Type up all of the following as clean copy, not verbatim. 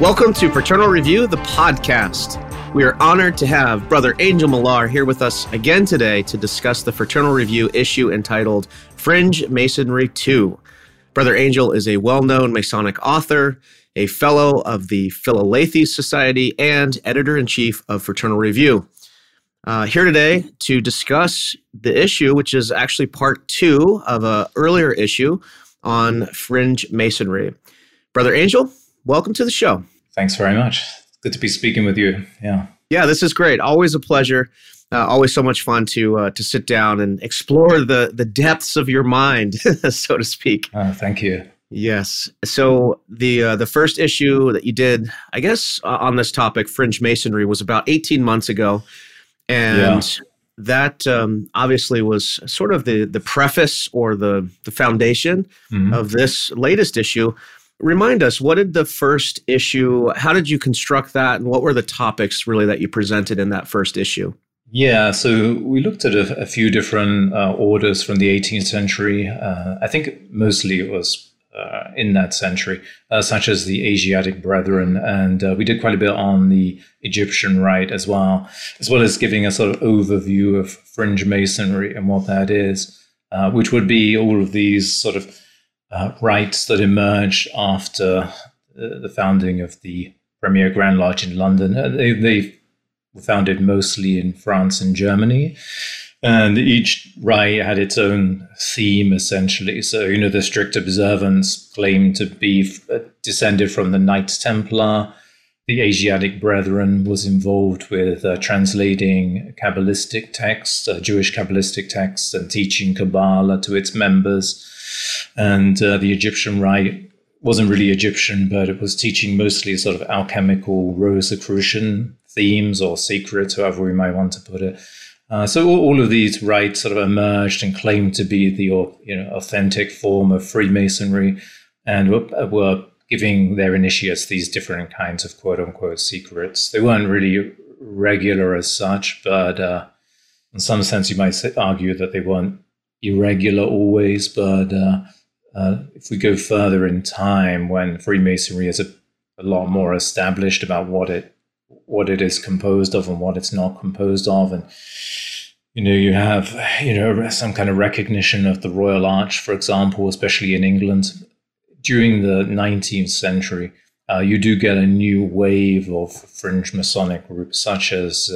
Welcome to Fraternal Review, the podcast. We are honored to have Brother Angel Millar here with us again today to discuss the Fraternal Review issue entitled Fringe Masonry 2. Brother Angel is a well-known Masonic author, a fellow of the Philalethes Society, and editor-in-chief of Fraternal Review. Here today to discuss the issue, which is actually part 2 of an earlier issue on Fringe Masonry. Brother Angel, welcome to the show. Thanks very much. Good to be speaking with you. Yeah, this is great. Always a pleasure. Always so much fun to sit down and explore the depths of your mind, so to speak. Thank you. Yes. So the first issue that you did, I guess, on this topic, Fringe Masonry, was about 18 months ago. And that obviously was sort of the preface or the foundation of this latest issue. Remind us, what did the first issue, how did you construct that, and what were the topics really that you presented in that first issue? Yeah, so we looked at a few different orders from the 18th century. I think mostly it was in that century, such as the Asiatic Brethren, and we did quite a bit on the Egyptian Rite as well as giving a sort of overview of Fringe Masonry and what that is, which would be all of these sort of rites that emerged after the founding of the Premier Grand Lodge in London. They were founded mostly in France and Germany, and each rite had its own theme, essentially. So, the strict observance claimed to be descended from the Knights Templar. The Asiatic Brethren was involved with translating Kabbalistic texts, Jewish Kabbalistic texts, and teaching Kabbalah to its members. And the Egyptian Rite wasn't really Egyptian, but it was teaching mostly sort of alchemical Rosicrucian themes or secrets, however we might want to put it. So all of these rites sort of emerged and claimed to be the authentic form of Freemasonry, and were giving their initiates these different kinds of quote-unquote secrets. They weren't really regular as such, but in some sense you might argue that they weren't irregular always. But if we go further in time, when Freemasonry is a lot more established about what it is composed of and what it's not composed of, and you have some kind of recognition of the Royal Arch, for example, especially in England during the 19th century. You do get a new wave of fringe Masonic groups, such as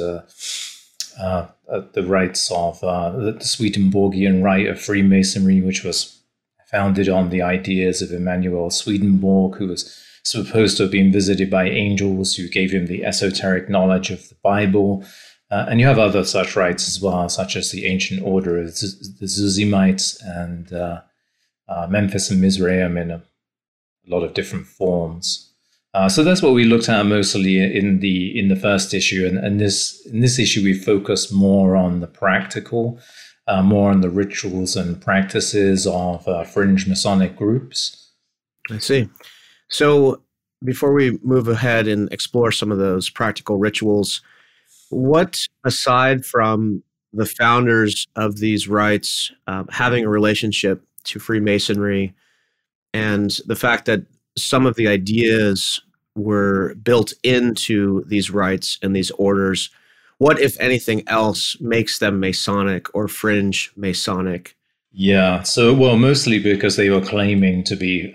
the rites of the Swedenborgian Rite of Freemasonry, which was founded on the ideas of Emanuel Swedenborg, who was supposed to have been visited by angels who gave him the esoteric knowledge of the Bible. And you have other such rites as well, such as the Ancient Order of the Zuzimites and Memphis and Mizraim in a lot of different forms. So that's what we looked at mostly in the first issue, and in this issue we focus more on the practical, more on the rituals and practices of fringe Masonic groups. I see. So before we move ahead and explore some of those practical rituals, what, aside from the founders of these rites having a relationship to Freemasonry and the fact that some of the ideas were built into these rites and these orders, what, if anything else, makes them Masonic or fringe Masonic? Yeah, so, mostly because they were claiming to be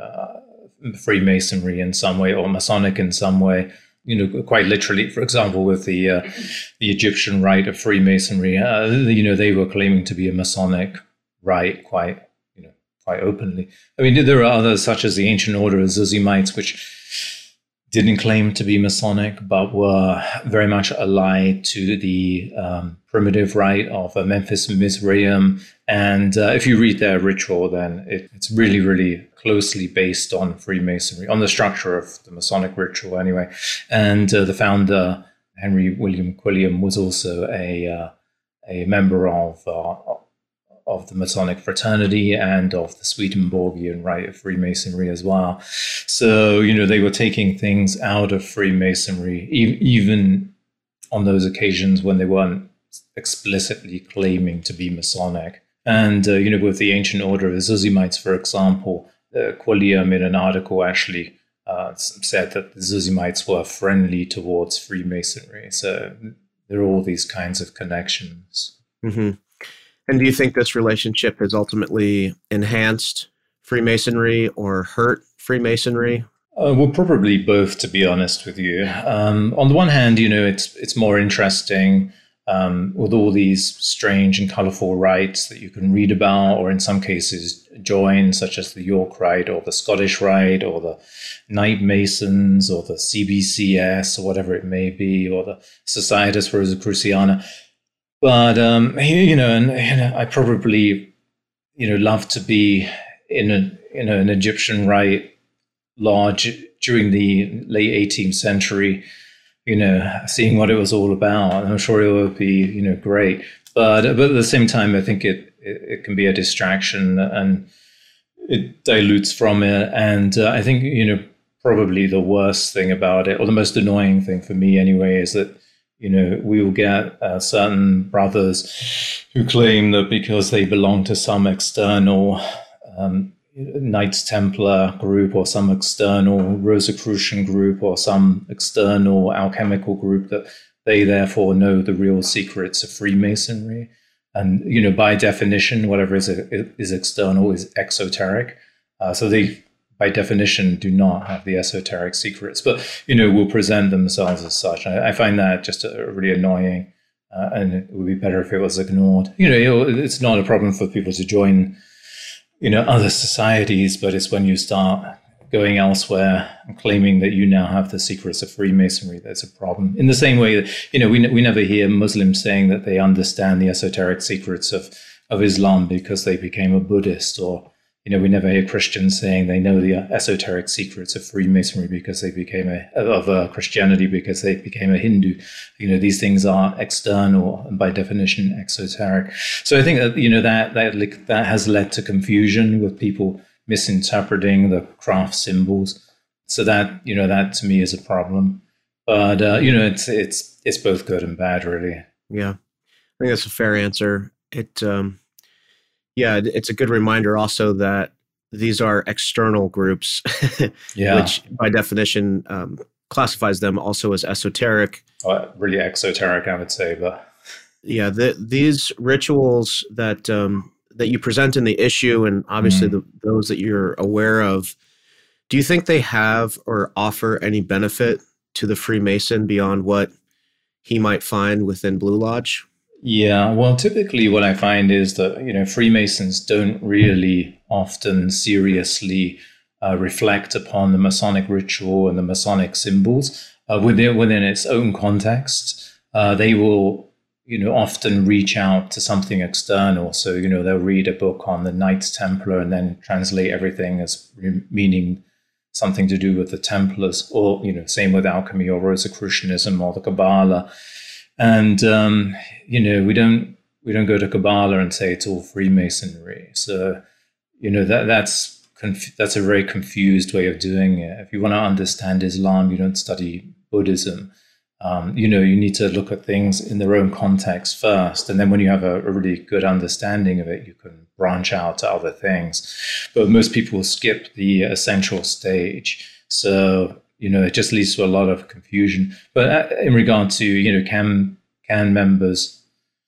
Freemasonry in some way or Masonic in some way, quite literally. For example, with the Egyptian Rite of Freemasonry, they were claiming to be a Masonic rite quite openly. I mean, there are others, such as the Ancient Order of Zuzimites, which didn't claim to be Masonic, but were very much allied to the primitive rite of Memphis and Mizraim. And if you read their ritual, then it's really, really closely based on Freemasonry, on the structure of the Masonic ritual anyway. And the founder, Henry William Quilliam, was also a member of the Masonic fraternity and of the Swedenborgian Rite of Freemasonry as well. So, they were taking things out of Freemasonry, even on those occasions when they weren't explicitly claiming to be Masonic. And, with the Ancient Order of the Zuzimites, for example, Quilliam in an article actually said that the Zosimites were friendly towards Freemasonry. So there are all these kinds of connections. Mm-hmm. And do you think this relationship has ultimately enhanced Freemasonry or hurt Freemasonry? Well, probably both, to be honest with you. On the one hand, it's more interesting with all these strange and colorful rites that you can read about, or in some cases join, such as the York Rite or the Scottish Rite or the Knight Masons or the CBCS or whatever it may be, or the Societas Rosicruciana. But, I probably, love to be in an Egyptian rite lodge during the late 18th century, seeing what it was all about. I'm sure it would be, great. But at the same time, I think it can be a distraction and it dilutes from it. And I think, probably the worst thing about it, or the most annoying thing for me anyway, is that, we will get certain brothers who claim that because they belong to some external Knights Templar group or some external Rosicrucian group or some external alchemical group, that they therefore know the real secrets of Freemasonry. And, by definition, whatever is external is exoteric. So they, by definition, do not have the esoteric secrets, but, will present themselves as such. I find that just really annoying, and it would be better if it was ignored. It's not a problem for people to join, other societies, but it's when you start going elsewhere and claiming that you now have the secrets of Freemasonry that's a problem. In the same way that, we never hear Muslims saying that they understand the esoteric secrets of Islam because they became a Buddhist, or, we never hear Christians saying they know the esoteric secrets of Freemasonry because they became Christianity because they became a Hindu. These things are external and by definition exoteric. So I think that that has led to confusion with people misinterpreting the craft symbols. So that that to me is a problem. But it's both good and bad, really. Yeah, I think that's a fair answer. It's a good reminder also that these are external groups, which by definition classifies them also as esoteric. Really exoteric, I would say. But yeah, these rituals that you present in the issue, and obviously those that you're aware of, do you think they have or offer any benefit to the Freemason beyond what he might find within Blue Lodge? Yeah, well, typically what I find is that, Freemasons don't really often seriously reflect upon the Masonic ritual and the Masonic symbols within its own context. They will, often reach out to something external. So, they'll read a book on the Knights Templar and then translate everything as meaning something to do with the Templars, or, same with alchemy or Rosicrucianism or the Kabbalah. And, we don't go to Kabbalah and say it's all Freemasonry. So, that's a very confused way of doing it. If you want to understand Islam, you don't study Buddhism. You need to look at things in their own context first. And then when you have a really good understanding of it, you can branch out to other things. But most people skip the essential stage. So, it just leads to a lot of confusion. But in regard to, can members,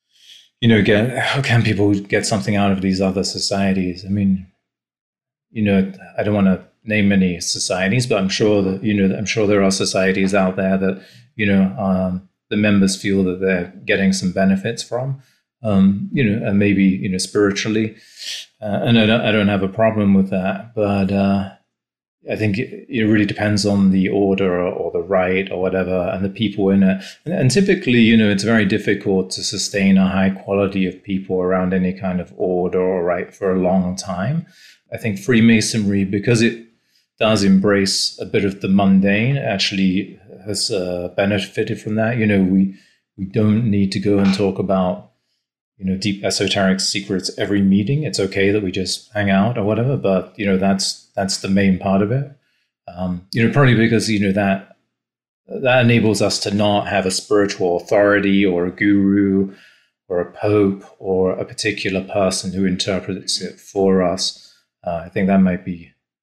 can people get something out of these other societies? I mean, I don't want to name any societies, but I'm sure that, I'm sure there are societies out there that, the members feel that they're getting some benefits from, and maybe, spiritually. And I don't have a problem with that, but, I think it really depends on the order or the rite or whatever and the people in it. And typically, it's very difficult to sustain a high quality of people around any kind of order or rite for a long time. I think Freemasonry, because it does embrace a bit of the mundane, actually has benefited from that. We don't need to go and talk about deep esoteric secrets every meeting. It's okay that we just hang out or whatever, but that's the main part of it. Probably because that enables us to not have a spiritual authority or a guru or a pope or a particular person who interprets it for us. I think that might be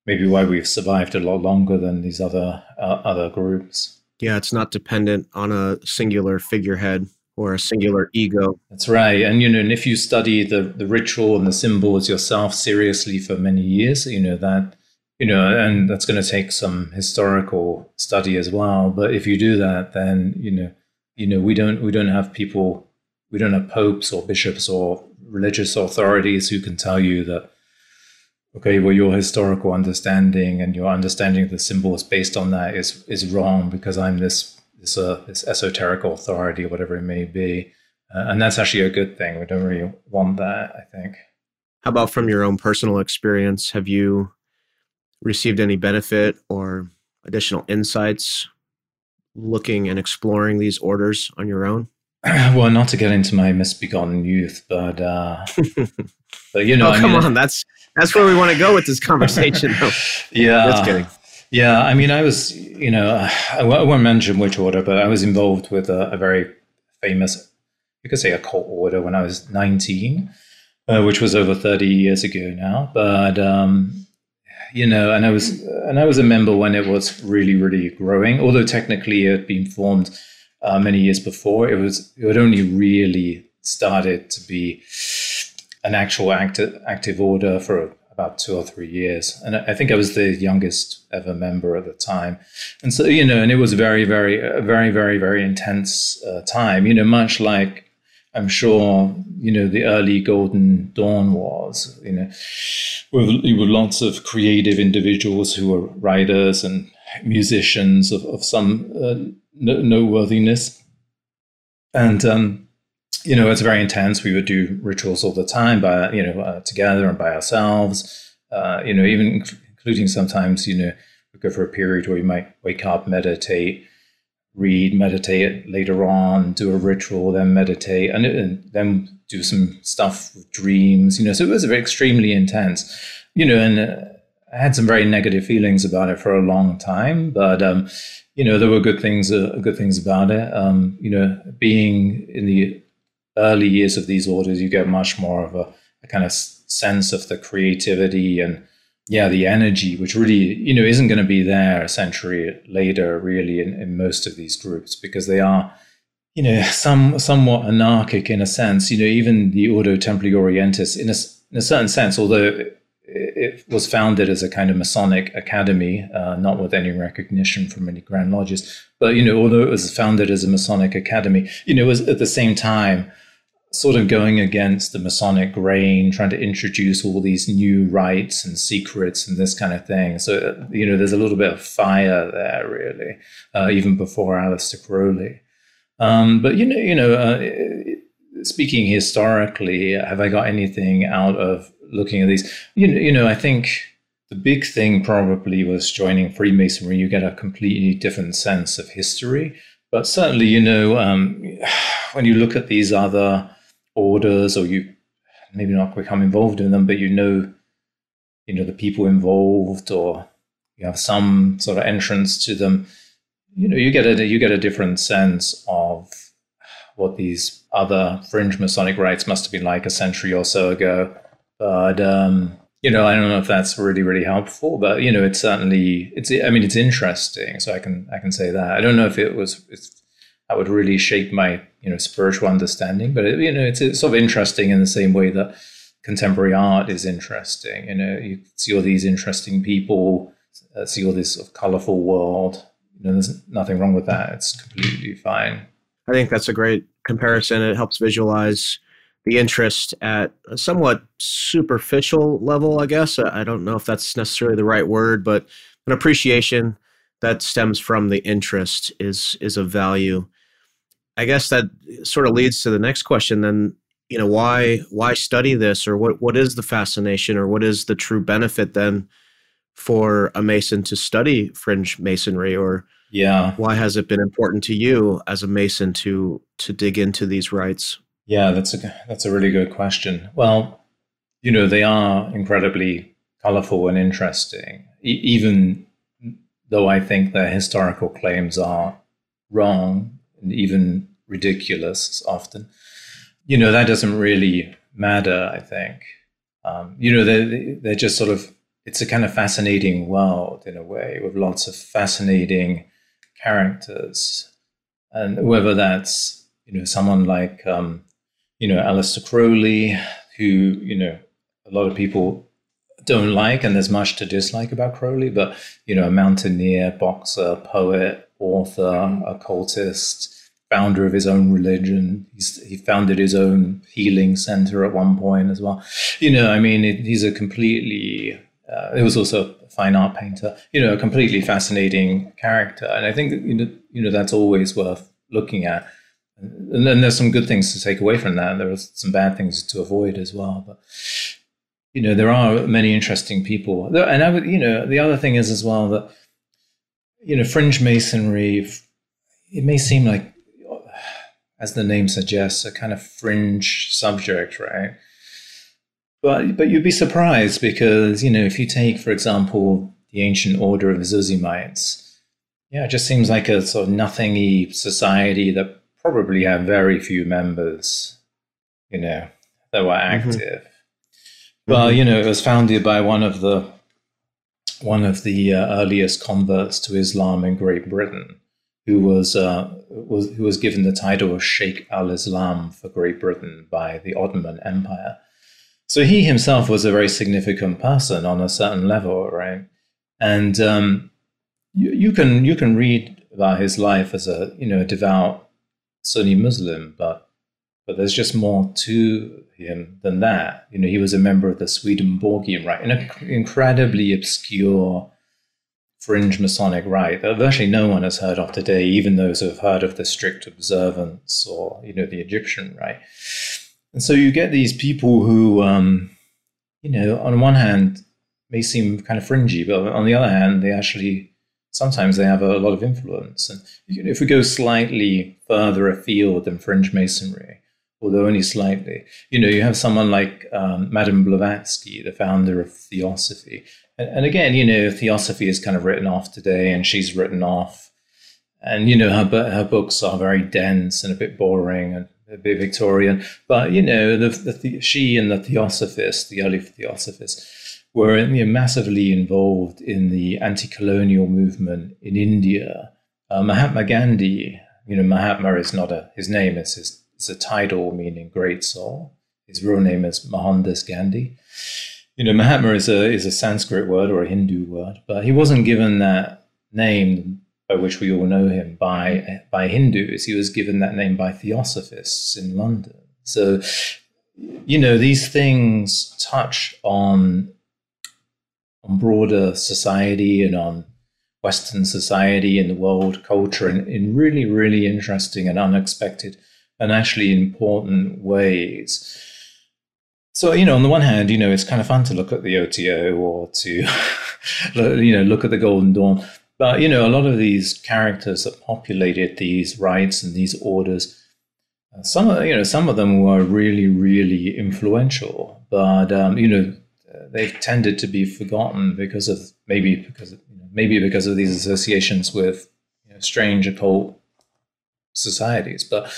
maybe why we've survived a lot longer than these other groups. Yeah, it's not dependent on a singular figurehead or a singular ego. That's right. And, and if you study the ritual and the symbols yourself seriously for many years, and that's going to take some historical study as well. But if you do that, then, we don't have people, we don't have popes or bishops or religious authorities who can tell you that, okay, well, your historical understanding and your understanding of the symbols based on that is wrong because I'm this esoteric authority or whatever it may be. And that's actually a good thing. We don't really want that, I think. How about from your own personal experience? Have you received any benefit or additional insights looking and exploring these orders on your own? Well, not to get into my misbegotten youth, but come on, that's where we want to go with this conversation. Yeah, just kidding. Yeah, I mean, I was, I won't mention which order, but I was involved with a very famous, you could say, occult order when I was 19, which was over 30 years ago now. But and I was a member when it was really, really growing. Although technically it had been formed many years before, it had only really started to be an actual active order for about 2 or 3 years. And I think I was the youngest ever member at the time. And so, and it was very, very, very, very, very intense time, much like I'm sure, the early Golden Dawn was, with lots of creative individuals who were writers and musicians of some noteworthiness. And, it's very intense. We would do rituals all the time, together and by ourselves. Even including sometimes, we go for a period where we might wake up, meditate, read, meditate later on, do a ritual, then meditate, and then do some stuff with dreams. So it was very extremely intense. And I had some very negative feelings about it for a long time, but there were good things about it. Being in the early years of these orders, you get much more of a kind of sense of the creativity and the energy, which really, isn't going to be there a century later, really, in most of these groups, because they are, somewhat anarchic in a sense. Even the Ordo Templi Orientis, in a certain sense, although it was founded as a kind of Masonic academy, not with any recognition from any Grand Lodges, but, although it was founded as a Masonic academy, it was at the same time sort of going against the Masonic grain, trying to introduce all these new rites and secrets and this kind of thing. So, there's a little bit of fire there, really, even before Aleister Crowley. But, speaking historically, have I got anything out of looking at these? I think the big thing probably was joining Freemasonry. You get a completely different sense of history. But certainly, when you look at these other orders, or you maybe not become involved in them, but the people involved, or you have some sort of entrance to them, you get a different sense of what these other fringe Masonic rites must have been like a century or so ago. But I don't know if that's really, really helpful, but it's certainly it's interesting. So I can say that. I don't know if that would really shape my spiritual understanding, but it's sort of interesting in the same way that contemporary art is interesting. You see all these interesting people, see all this sort of colorful world. There's nothing wrong with that. It's completely fine. I think that's a great comparison. It helps visualize the interest at a somewhat superficial level, I guess. I don't know if that's necessarily the right word, but an appreciation that stems from the interest is of value. I guess that sort of leads to the next question then, why study this, or what is the fascination, or what is the true benefit then for a Mason to study fringe Masonry, or why has it been important to you as a Mason to dig into these rites? Yeah, that's a really good question. Well, they are incredibly colorful and interesting, even though I think their historical claims are wrong and even ridiculous often. That doesn't really matter, I think. They're just sort of it's a kind of fascinating world in a way, with lots of fascinating characters. And whether that's, someone like, Aleister Crowley, who, a lot of people don't like, and there's much to dislike about Crowley, but, a mountaineer, boxer, poet, author, occultist, founder of his own religion. He founded his own healing center at one point as well. He's a completely, he was also a fine art painter, a completely fascinating character. And I think, that's always worth looking at. And then there's some good things to take away from that. There are some bad things to avoid as well. But, there are many interesting people. And I would, the other thing is as well that, fringe masonry, it may seem like, as the name suggests, a kind of fringe subject, right? But you'd be surprised because, if you take, for example, the ancient order of Zosimites, it just seems like a sort of nothingy society that probably had very few members, that were active. Well, it was founded by one of the earliest converts to Islam in Great Britain, who was given the title of Sheikh al-Islam for Great Britain by the Ottoman Empire. So he himself was a very significant person on a certain level, right? And you can read about his life as a devout Sunni Muslim, but there's just more to him than that. He was a member of the Swedenborgian Rite, an incredibly obscure fringe Masonic rite that virtually no one has heard of today, even those who have heard of the strict observance or, the Egyptian rite. And so you get these people who, on one hand may seem kind of fringy, but on the other hand, sometimes they have a lot of influence. And if we go slightly further afield than fringe masonry, although only slightly, you have someone like Madame Blavatsky, the founder of Theosophy. And again, Theosophy is kind of written off today, and she's written off. And, her books are very dense and a bit boring and a bit Victorian. But, she and the Theosophists, the early Theosophists, were massively involved in the anti-colonial movement in India. Mahatma Gandhi, Mahatma is not his name, it's a title meaning great soul. His real name is Mohandas Gandhi. Mahatma is a Sanskrit word or a Hindu word, but he wasn't given that name by which we all know him by Hindus. He was given that name by Theosophists in London. So, these things touch on broader society and on Western society and the world culture in really, really interesting and unexpected and actually important ways. So, on the one hand, it's kind of fun to look at the OTO or to, look at the Golden Dawn. But, a lot of these characters that populated these rites and these orders, some of them were really, really influential. But, they've tended to be forgotten because of these associations with strange occult societies. But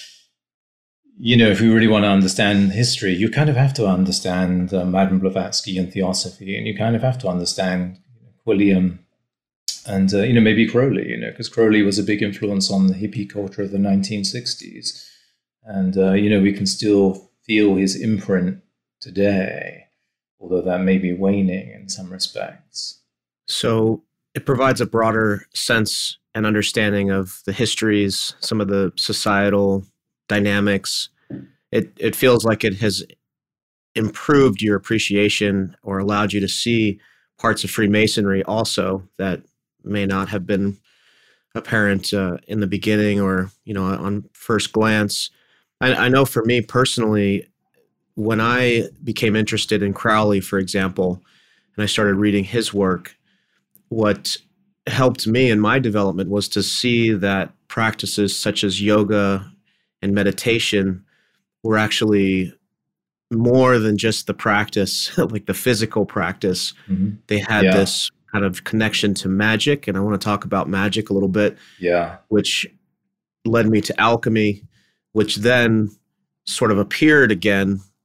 if you really want to understand history, you kind of have to understand Madame Blavatsky and Theosophy, and you kind of have to understand Quilliam and maybe Crowley, because Crowley was a big influence on the hippie culture of the 1960s, and we can still feel his imprint today, although that may be waning in some respects. So it provides a broader sense and understanding of the histories, some of the societal dynamics. It feels like it has improved your appreciation or allowed you to see parts of Freemasonry also that may not have been apparent in the beginning or, on first glance. I know for me personally, when I became interested in Crowley, for example, and I started reading his work, what helped me in my development was to see that practices such as yoga and meditation were actually more than just the practice, like the physical practice. Mm-hmm. They had this kind of connection to magic, and I want to talk about magic a little bit, which led me to alchemy, which then sort of appeared again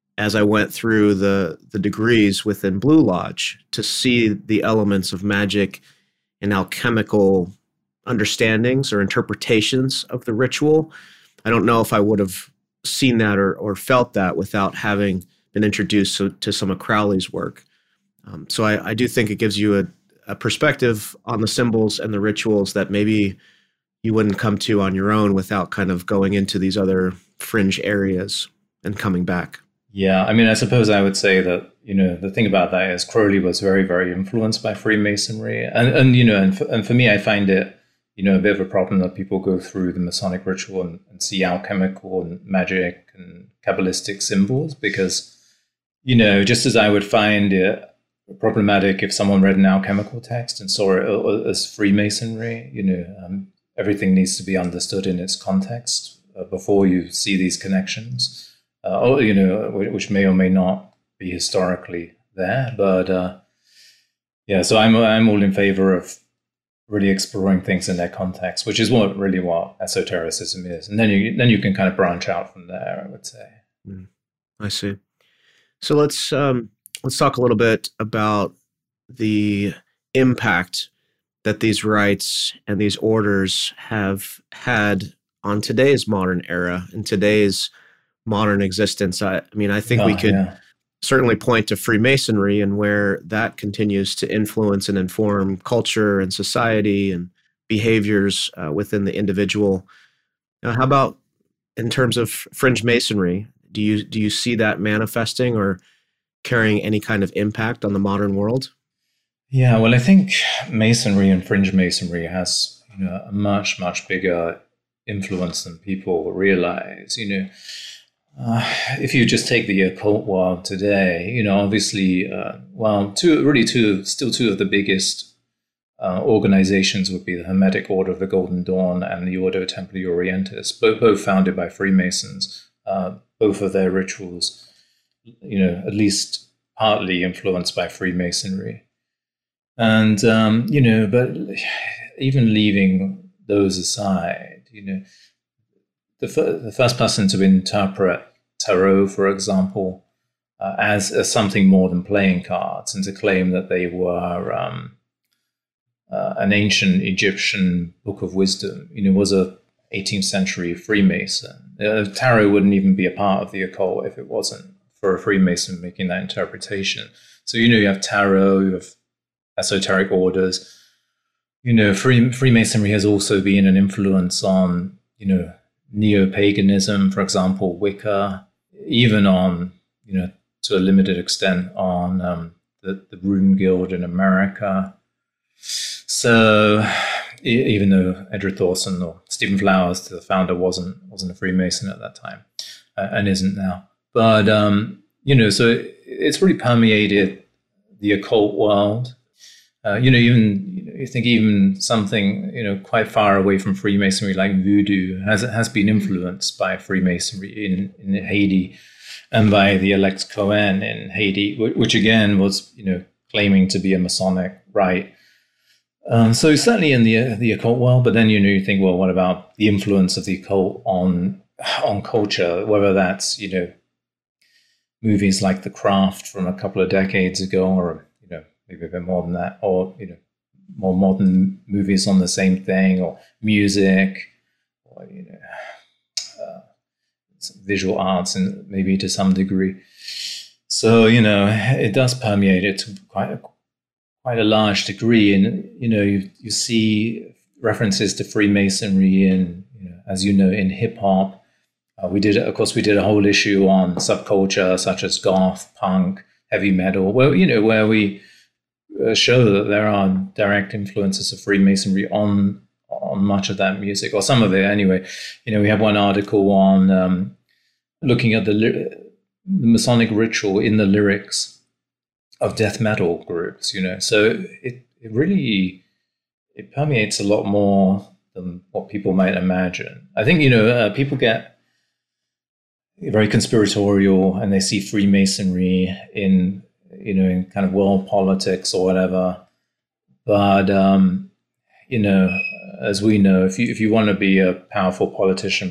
as I went through the degrees within Blue Lodge to see the elements of magic and alchemical understandings or interpretations of the ritual. I don't know if I would have seen that or felt that without having been introduced to some of Crowley's work. So I do think it gives you a perspective on the symbols and the rituals that maybe you wouldn't come to on your own without kind of going into these other fringe areas and coming back. Yeah, I mean, I suppose I would say that, the thing about that is Crowley was very, very influenced by Freemasonry. And for me, I find it, a bit of a problem that people go through the Masonic ritual and see alchemical and magic and Kabbalistic symbols because, just as I would find it problematic if someone read an alchemical text and saw it as Freemasonry, everything needs to be understood in its context before you see these connections. Which may or may not be historically there, but so I'm all in favor of really exploring things in their context, which is what esotericism is, and then you can kind of branch out from there, I would say. I see. So let's talk a little bit about the impact that these rites and these orders have had on today's modern era and today's modern existence. I think we could certainly point to Freemasonry and where that continues to influence and inform culture and society and behaviors within the individual. Now, how about in terms of fringe Masonry? Do you see that manifesting or carrying any kind of impact on the modern world? Yeah, well, I think Masonry and fringe Masonry has a much, much bigger influence than people realize. If you just take the occult world today, obviously, two of the biggest organizations would be the Hermetic Order of the Golden Dawn and the Ordo Templi Orientis, both founded by Freemasons. Both of their rituals, at least partly influenced by Freemasonry. And, but even leaving those aside, the first person to interpret tarot, for example, as something more than playing cards and to claim that they were an ancient Egyptian book of wisdom, was a 18th century Freemason. Tarot wouldn't even be a part of the occult if it wasn't for a Freemason making that interpretation. So, you have tarot, you have esoteric orders. Freemasonry has also been an influence on, neo-paganism, for example, Wicca, even on, to a limited extent on the Rune Guild in America. So even though Edred Thorson or Stephen Flowers, the founder, wasn't a Freemason at that time and isn't now. But, so it's really permeated the occult world. You think even something, quite far away from Freemasonry, like voodoo, has been influenced by Freemasonry in Haiti and by the Elect Cohen in Haiti, which again was, claiming to be a Masonic rite. So certainly in the occult world, but then, you think, well, what about the influence of the occult on culture, whether that's, movies like The Craft from a couple of decades ago, or, maybe a bit more than that, or, more modern movies on the same thing, or music, or, visual arts, and maybe to some degree. So, it does permeate it to quite a large degree. And, you see references to Freemasonry in, as in hip hop. We did a whole issue on subculture such as goth, punk, heavy metal, where we show that there are direct influences of Freemasonry on much of that music, or some of it anyway. We have one article on looking at the Masonic ritual in the lyrics of death metal groups. So it really permeates a lot more than what people might imagine. I think people get very conspiratorial and they see Freemasonry in kind of world politics or whatever. But, as we know, if you want to be a powerful politician, being a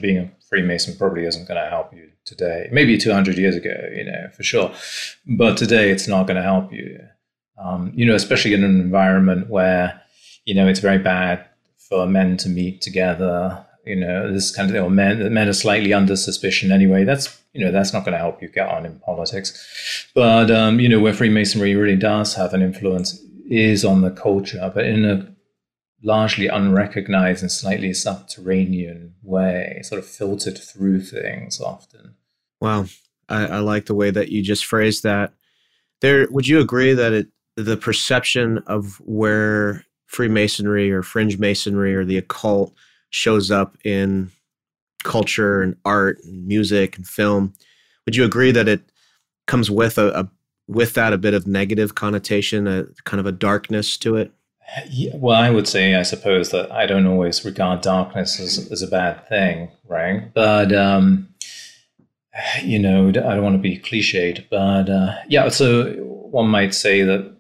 Freemason probably isn't going to help you today. Maybe 200 years ago, for sure. But today it's not going to help you, especially in an environment where, it's very bad for men to meet together. This kind of thing, or men are slightly under suspicion anyway. That's not going to help you get on in politics. But, where Freemasonry really does have an influence is on the culture, but in a largely unrecognized and slightly subterranean way, sort of filtered through things often. Wow. I like the way that you just phrased that. Would you agree that the perception of where Freemasonry or fringe Masonry or the occult shows up in culture and art and music and film, would you agree that it comes with with that a bit of negative connotation, a kind of a darkness to it? Yeah, well, I would say, I suppose, that I don't always regard darkness as a bad thing, right? But, I don't want to be cliched, but so one might say that,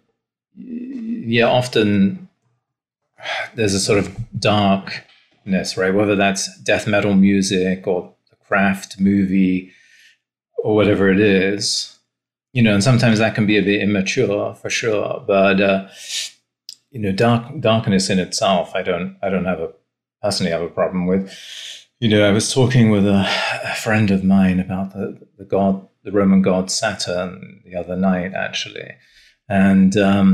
often there's a sort of darkness, right? Whether that's death metal music or the Craft movie or whatever it is, and sometimes that can be a bit immature for sure, but, darkness in itself, I don't personally have a problem with. I was talking with a friend of mine about the Roman god Saturn the other night, actually, and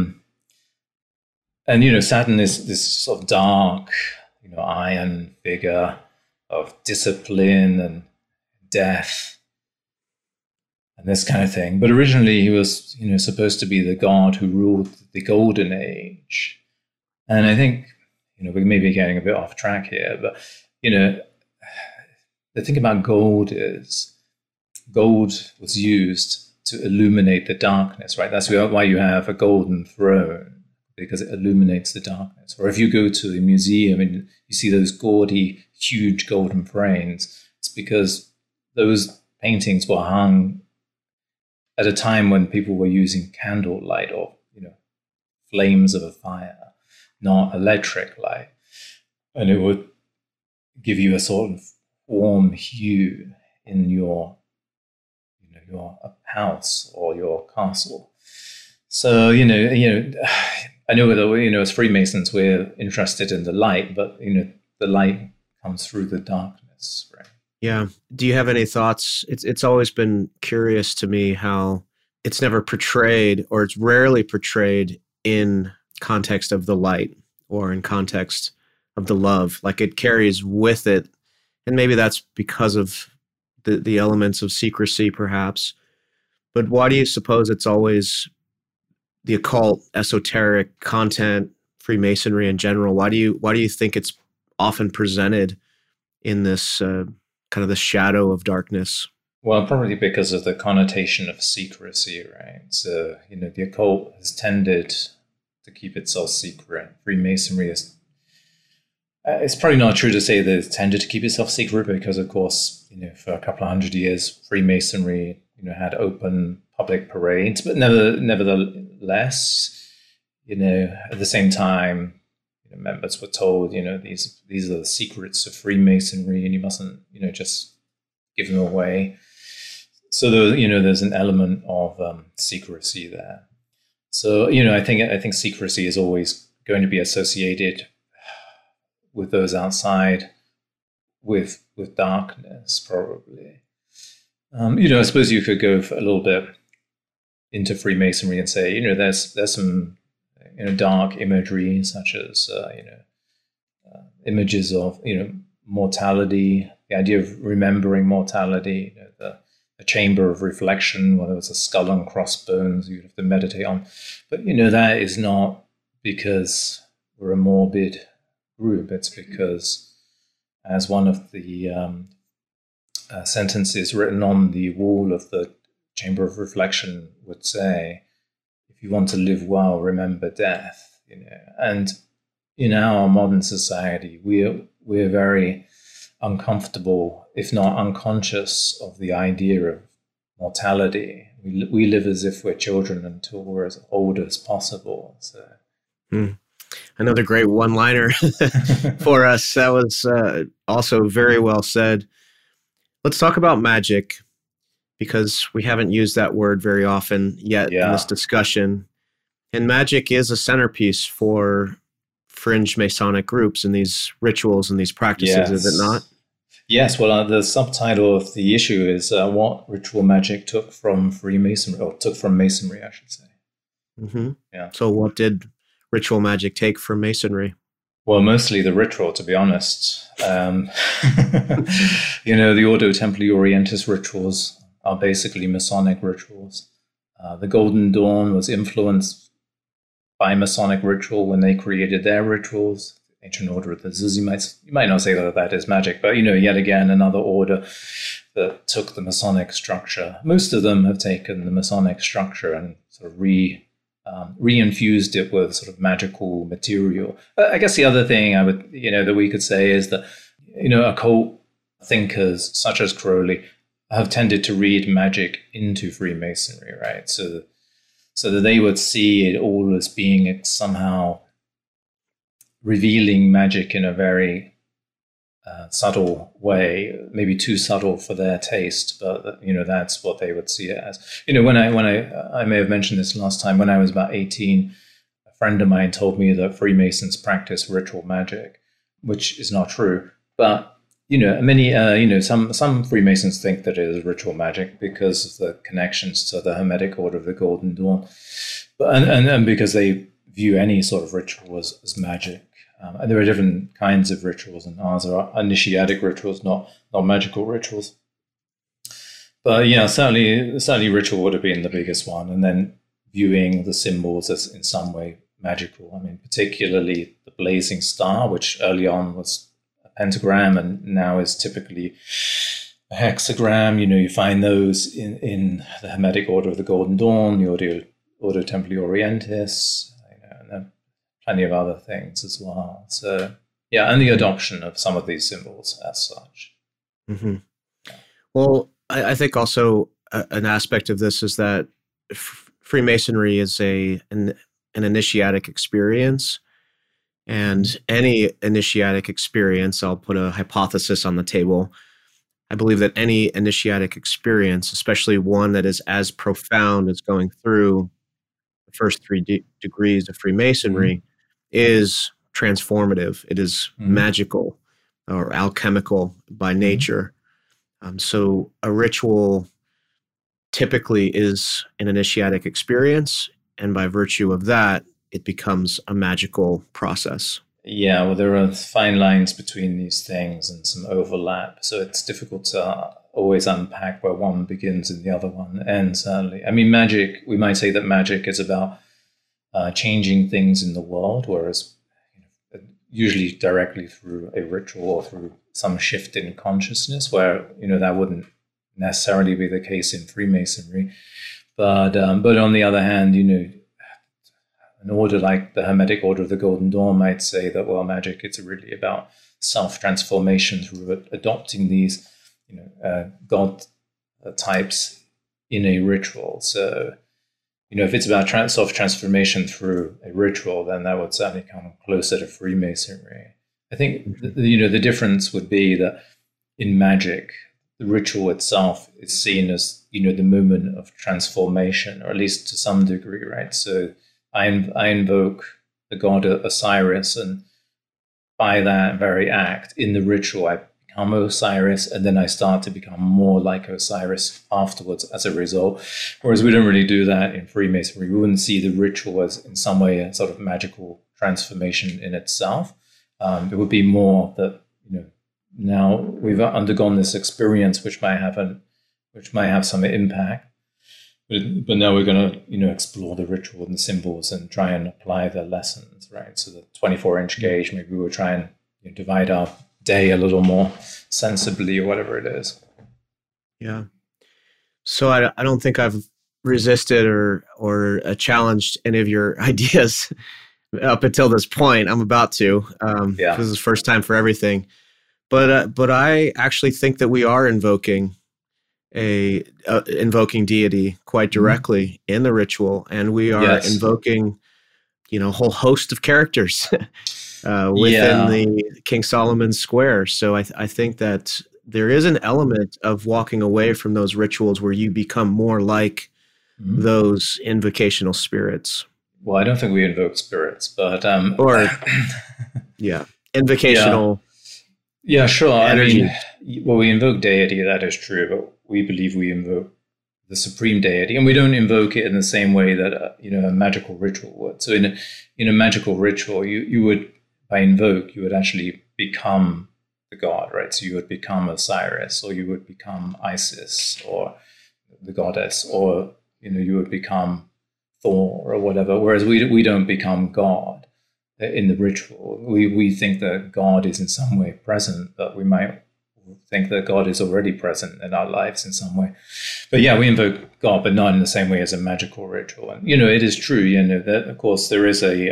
Saturn is this sort of dark, iron figure of discipline and death and this kind of thing. But originally he was, supposed to be the god who ruled the Golden Age. And I think, we may be getting a bit off track here, but, the thing about gold is gold was used to illuminate the darkness, right? That's why you have a golden throne, because it illuminates the darkness. Or if you go to a museum and you see those gaudy, huge golden frames, it's because those paintings were hung at a time when people were using candlelight or, flames of a fire, not electric light. And it would give you a sort of warm hue in your house or your castle. So, I know that, as Freemasons, we're interested in the light, but, the light comes through the darkness, right? Yeah. Do you have any thoughts? It's always been curious to me how it's never portrayed, or it's rarely portrayed in context of the light or in context of the love. Like it carries with it, and maybe that's because of the elements of secrecy, perhaps. But why do you suppose it's always the occult, esoteric content, Freemasonry in general? Why do you think it's often presented in this kind of the shadow of darkness? Well, probably because of the connotation of secrecy, right? So, the occult has tended to keep itself secret. Freemasonry is, it's probably not true to say that it's tended to keep itself secret, because, of course, for a couple of hundred years, Freemasonry, had open public parades, but nevertheless, at the same time, members were told, these are the secrets of Freemasonry, and you mustn't, just give them away. So there's an element of secrecy there. So I think secrecy is always going to be associated with those outside, with darkness, probably. I suppose you could go a little bit into Freemasonry and say, there's some dark imagery, such as images of mortality, the idea of remembering mortality, the chamber of reflection, whether it's a skull and crossbones you have to meditate on. But that is not because we're a morbid group. It's because, as one of the sentences written on the wall of the chamber of reflection would say, if you want to live well, remember death. And in our modern society, we're very uncomfortable, if not unconscious, of the idea of mortality. We live as if we're children until we're as old as possible. So, another great one-liner for us. That was also very well said. Let's talk about magic, because we haven't used that word very often yet in this discussion. And magic is a centerpiece for fringe Masonic groups and these rituals and these practices, is it not? Yes, well, the subtitle of the issue is what ritual magic took from Freemasonry, or took from Masonry, I should say. Mm-hmm. Yeah. So what did ritual magic take from Masonry? Well, mostly the ritual, to be honest. The Ordo Templi Orientis rituals are basically Masonic rituals. The Golden Dawn was influenced by Masonic ritual when they created their rituals. Ancient Order of the Azusa, you might not say that is magic, but, yet again, another order that took the Masonic structure. Most of them have taken the Masonic structure and sort of reinfused it with sort of magical material. I guess the other thing that we could say is that, occult thinkers such as Crowley have tended to read magic into Freemasonry, right? So that they would see it all as being somehow revealing magic in a very subtle way, maybe too subtle for their taste, but that's what they would see it as. When I may have mentioned this last time, when I was about 18, a friend of mine told me that Freemasons practice ritual magic, which is not true. But some Freemasons think that it is ritual magic because of the connections to the Hermetic Order of the Golden Dawn, and because they view any sort of ritual as magic. And there are different kinds of rituals, and ours are initiatic rituals, not magical rituals. But certainly ritual would have been the biggest one, and then viewing the symbols as in some way magical. I mean, particularly the blazing star, which early on was a pentagram and now is typically a hexagram. You find those in the Hermetic Order of the Golden Dawn, the Ordo Templi Orientis, and plenty of other things as well. So, and the adoption of some of these symbols as such. Mm-hmm. Well, I think also an aspect of this is that Freemasonry is an initiatic experience. And any initiatic experience, I'll put a hypothesis on the table. I believe that any initiatic experience, especially one that is as profound as going through the first three degrees of Freemasonry, is transformative. It is magical or alchemical by nature. So a ritual typically is an initiatic experience, and by virtue of that, it becomes a magical process. Yeah, well, there are fine lines between these things and some overlap, so it's difficult to always unpack where one begins and the other one ends, certainly. I mean, magic, we might say that magic is about changing things in the world, whereas usually directly through a ritual or through some shift in consciousness, where that wouldn't necessarily be the case in Freemasonry. But on the other hand, an order like the Hermetic Order of the Golden Dawn might say that, well, magic, it's really about self-transformation through adopting these god types in a ritual. So if it's about self-transformation through a ritual, then that would certainly come closer to Freemasonry. I think the difference would be that in magic, the ritual itself is seen as the moment of transformation, or at least to some degree, right? So I invoke the god Osiris, and by that very act in the ritual, I become Osiris, and then I start to become more like Osiris afterwards as a result. Whereas we don't really do that in Freemasonry. We wouldn't see the ritual as in some way a sort of magical transformation in itself. It would be more that now we've undergone this experience, which might have some impact. But now we're going to explore the ritual and the symbols and try and apply the lessons, right? So the 24-inch gauge, maybe we'll try and divide our day a little more sensibly, or whatever it is. Yeah. So I don't think I've resisted or challenged any of your ideas up until this point. I'm about to. This is the first time for everything. But I actually think that we are invoking invoking deity quite directly in the ritual, and we are invoking a whole host of characters within the King Solomon's Square. So I think that there is an element of walking away from those rituals where you become more like those invocational spirits. Well, I don't think we invoke spirits, but or yeah, invocational. Yeah, sure. Energy. I mean, well, we invoke deity, that is true, but we believe we invoke the supreme deity, and we don't invoke it in the same way that a magical ritual would. So in a magical ritual, you would, by invoke, you would actually become the god, right? So you would become Osiris, or you would become Isis, or the goddess, or you would become Thor or whatever. Whereas we don't become God in the ritual. We think that God is in some way present, but we might think that God is already present in our lives in some way. But yeah, we invoke God, but not in the same way as a magical ritual. And it is true, that of course there is a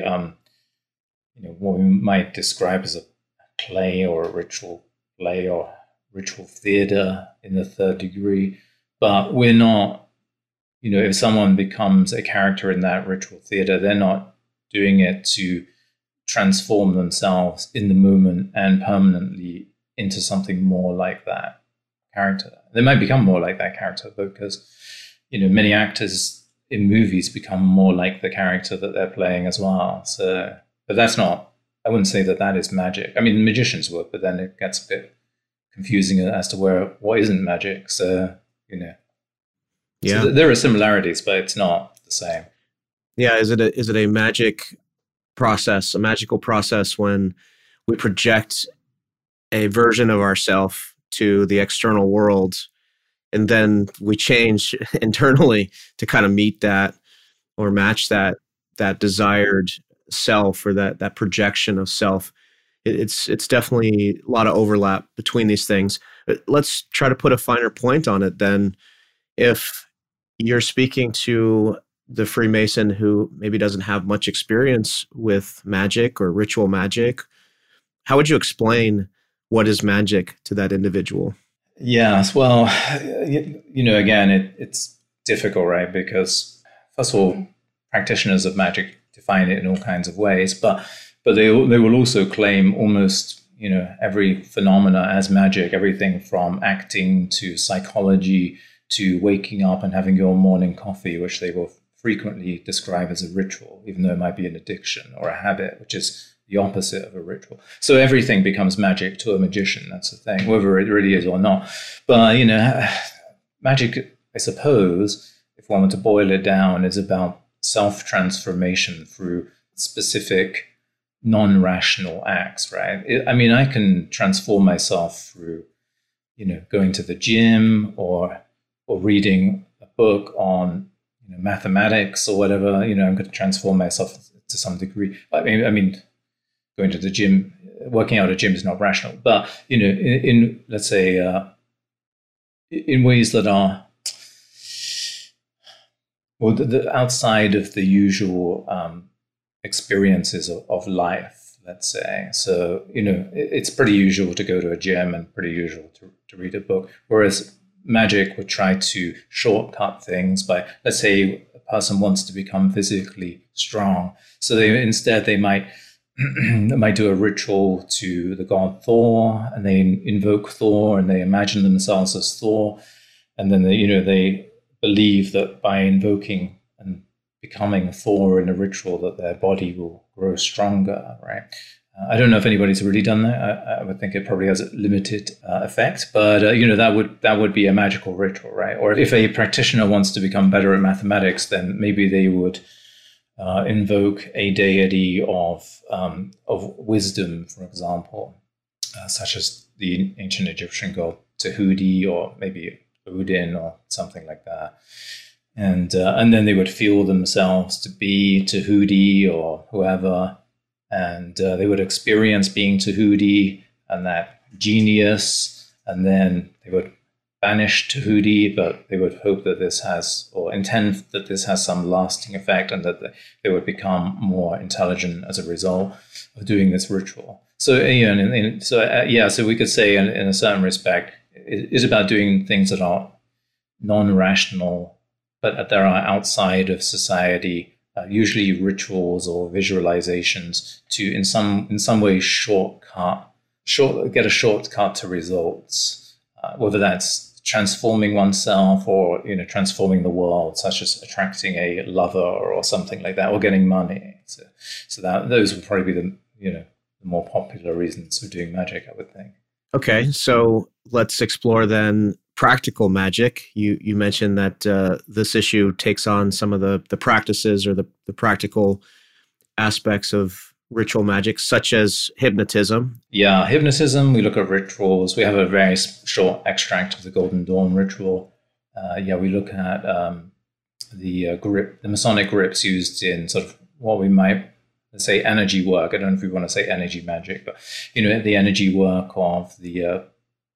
what we might describe as a play or a ritual play or ritual theater in the third degree, but we're not. If someone becomes a character in that ritual theater, they're not doing it to transform themselves in the moment and permanently into something more like that character. They might become more like that character because, many actors in movies become more like the character that they're playing as well. So, but that's not, I wouldn't say that is magic. I mean, magicians would, but then it gets a bit confusing as to what isn't magic. So, Yeah. So there are similarities, but it's not the same. Yeah. Is it a magical process when we project a version of ourselves to the external world, and then we change internally to kind of meet that or match that desired self, or that projection of self? It's definitely a lot of overlap between these things. But let's try to put a finer point on it then. If you're speaking to the Freemason who maybe doesn't have much experience with magic or ritual magic, how would you explain what is magic to that individual? Yes, well, again, it's difficult, right? Because first of all, practitioners of magic define it in all kinds of ways, but they will also claim almost every phenomena as magic, everything from acting to psychology to waking up and having your morning coffee, which they will frequently describe as a ritual, even though it might be an addiction or a habit, which is the opposite of a ritual. So everything becomes magic to a magician. That's the thing, whether it really is or not. But, magic, I suppose, if one were to boil it down, is about self-transformation through specific non-rational acts, right? I can transform myself through, going to the gym or reading a book on mathematics or whatever. I'm going to transform myself to some degree. I mean, going to the gym, working out at a gym is not rational, but in let's say in ways that are the outside of the usual experiences of life, let's say. So it's pretty usual to go to a gym and pretty usual to read a book, whereas magic would try to shortcut things by, let's say, a person wants to become physically strong. So they might do a ritual to the god Thor, and they invoke Thor, and they imagine themselves as Thor, and then they believe that by invoking and becoming Thor in a ritual, that their body will grow stronger, right? I don't know if anybody's really done that. I would think it probably has a limited effect, but that would be a magical ritual, right? Or if a practitioner wants to become better at mathematics, then maybe they would invoke a deity of wisdom, for example, such as the ancient Egyptian god Tahuti, or maybe Odin, or something like that. And then they would feel themselves to be Tahuti or whoever. And they would experience being Tahuti and that genius, and then they would banish Tahuti, but they would hope that this has, or intend that this has some lasting effect, and that they would become more intelligent as a result of doing this ritual. So, so we could say in a certain respect, it is about doing things that are non-rational, but that are outside of society. Usually rituals or visualizations to in some way get a shortcut to results. whether that's transforming oneself or transforming the world, such as attracting a lover or something like that, or getting money. So that those would probably be the more popular reasons for doing magic, I would think. Okay, so let's explore then practical magic. You mentioned that this issue takes on some of the practices or the practical aspects of ritual magic, such as hypnotism. Yeah, hypnotism. We look at rituals. We have a very short extract of the Golden Dawn ritual. We look at the Masonic grips used in sort of what we might say energy work. I don't know if we want to say energy magic, but the energy work of the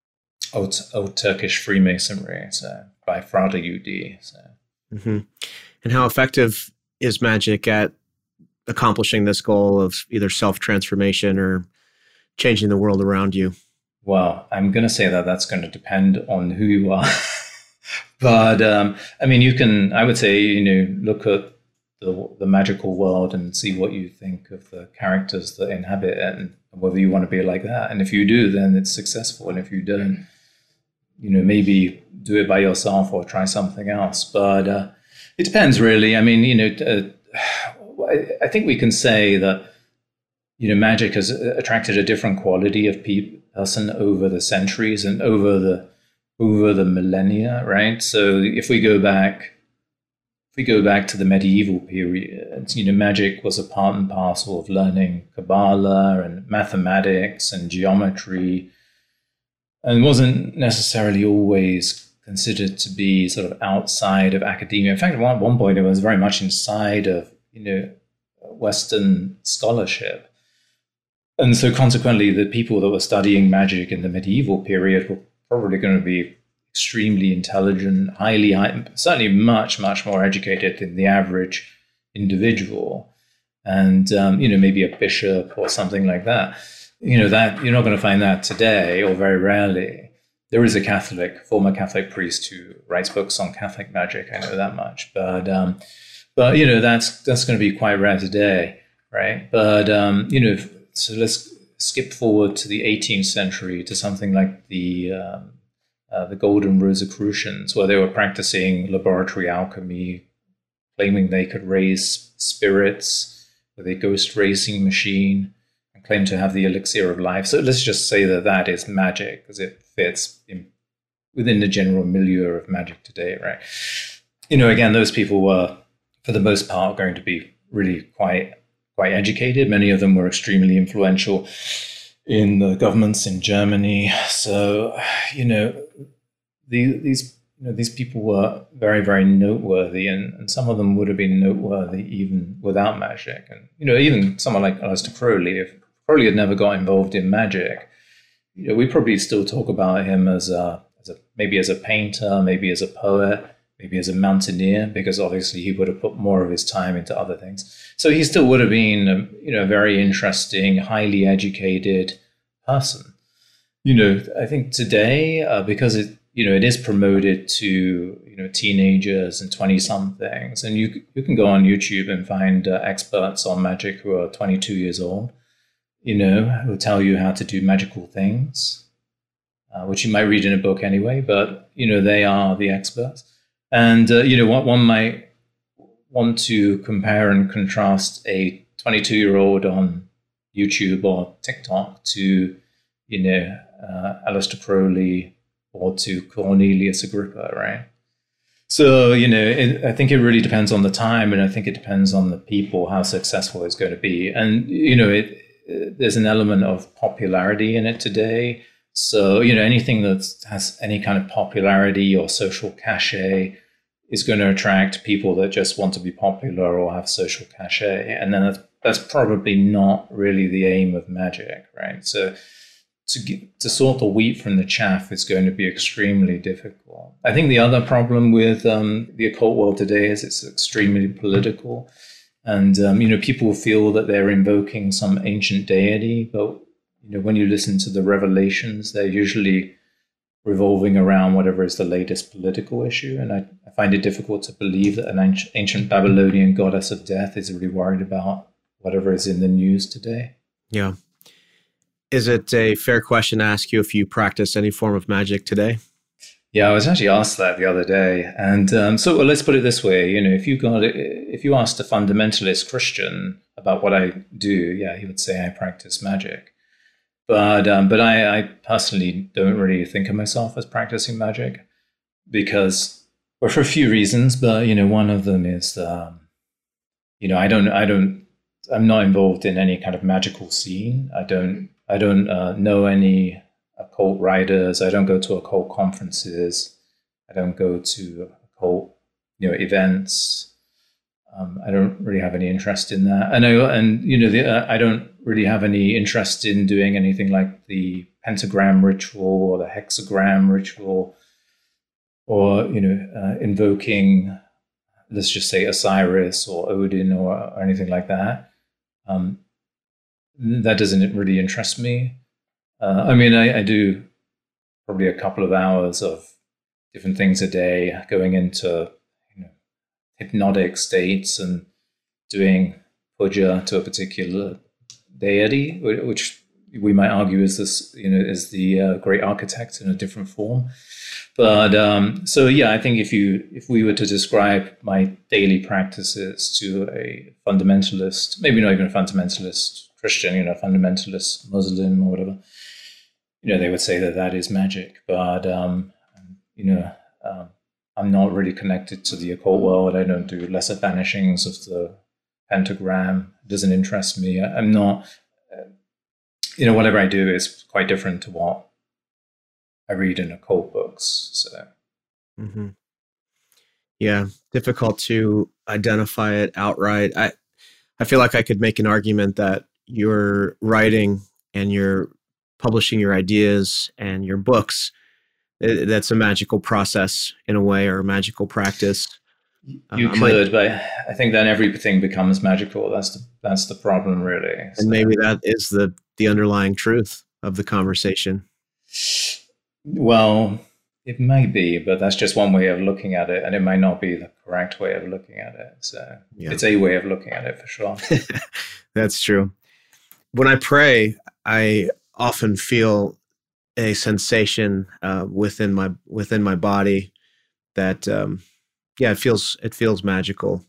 old Turkish Freemasonry, so by Frada UD. So. Mm-hmm. And how effective is magic at accomplishing this goal of either self-transformation or changing the world around you? Well, I'm going to say that that's going to depend on who you are. But I would say, look at the magical world and see what you think of the characters that inhabit it and whether you want to be like that. And if you do, then it's successful. And if you don't, maybe do it by yourself or try something else. But it depends, really. I mean, I think we can say that, magic has attracted a different quality of person over the centuries and over the millennia, right? So if we go back to the medieval period, magic was a part and parcel of learning Kabbalah and mathematics and geometry, and wasn't necessarily always considered to be sort of outside of academia. In fact, at one point, it was very much inside of Western scholarship. And so consequently, the people that were studying magic in the medieval period were probably going to be extremely intelligent, certainly much, much more educated than the average individual. And, maybe a bishop or something like that. That you're not going to find that today, or very rarely. There is a former Catholic priest who writes books on Catholic magic. I know that much. But that's going to be quite rare today, right? But so let's skip forward to the 18th century to something like the Golden Rosicrucians, where they were practicing laboratory alchemy, claiming they could raise spirits with a ghost raising machine, and claim to have the elixir of life. So let's just say that is magic, because it fits within the general milieu of magic today, right? Again, those people were, for the most part, going to be really quite educated. Many of them were extremely influential in the governments in Germany. So, these people were very, very noteworthy, and some of them would have been noteworthy even without magic. And, even someone like Aleister Crowley, if Crowley had never got involved in magic, we probably still talk about him maybe as a painter, maybe as a poet, maybe as a mountaineer, because obviously he would have put more of his time into other things. So he still would have been, a very interesting, highly educated person. I think today, because it is promoted to, teenagers and 20-somethings, and you can go on YouTube and find experts on magic who are 22 years old, who tell you how to do magical things, which you might read in a book anyway, but, they are the experts. And, one might want to compare and contrast a 22-year-old on YouTube or TikTok to, Aleister Crowley or to Cornelius Agrippa, right? So, I think it really depends on the time, and I think it depends on the people, how successful it's going to be. And, there's an element of popularity in it today. So, anything that has any kind of popularity or social cachet is going to attract people that just want to be popular or have social cachet. And then that's probably not really the aim of magic, right? So to sort the wheat from the chaff is going to be extremely difficult. I think the other problem with the occult world today is it's extremely political. And, people feel that they're invoking some ancient deity, but when you listen to the revelations, they're usually revolving around whatever is the latest political issue. And I find it difficult to believe that an ancient Babylonian goddess of death is really worried about whatever is in the news today. Yeah. Is it a fair question to ask you if you practice any form of magic today? Yeah, I was actually asked that the other day, and well, let's put it this way: if you asked a fundamentalist Christian about what I do, yeah, he would say I practice magic. But I personally don't really think of myself as practicing magic because, well, for a few reasons, but one of them is, I'm not involved in any kind of magical scene. I don't know any occult writers. I don't go to occult conferences. I don't go to occult, events. I don't really have any interest in that. I don't really have any interest in doing anything like the pentagram ritual or the hexagram ritual, or invoking, let's just say, Osiris or Odin or anything like that. That doesn't really interest me. I do probably a couple of hours of different things a day, going into hypnotic states and doing puja to a particular deity, which we might argue is the great architect in a different form. But I think if we were to describe my daily practices to a fundamentalist, maybe not even a fundamentalist Christian, fundamentalist Muslim or whatever, they would say that is magic. But I'm not really connected to the occult world. I don't do lesser banishings of the pentagram. It doesn't interest me. I'm not, whatever I do is quite different to what I read in occult books. So, yeah, difficult to identify it outright. I feel like I could make an argument that you're writing and you're publishing your ideas and your books, that's a magical process in a way, or a magical practice. You could, but I think then everything becomes magical. That's the problem, really. And maybe that is the underlying truth of the conversation. Well, it might be, but that's just one way of looking at it, and it might not be the correct way of looking at it. So It's a way of looking at it for sure. That's true. When I pray, I often feel a sensation within my body that it feels magical.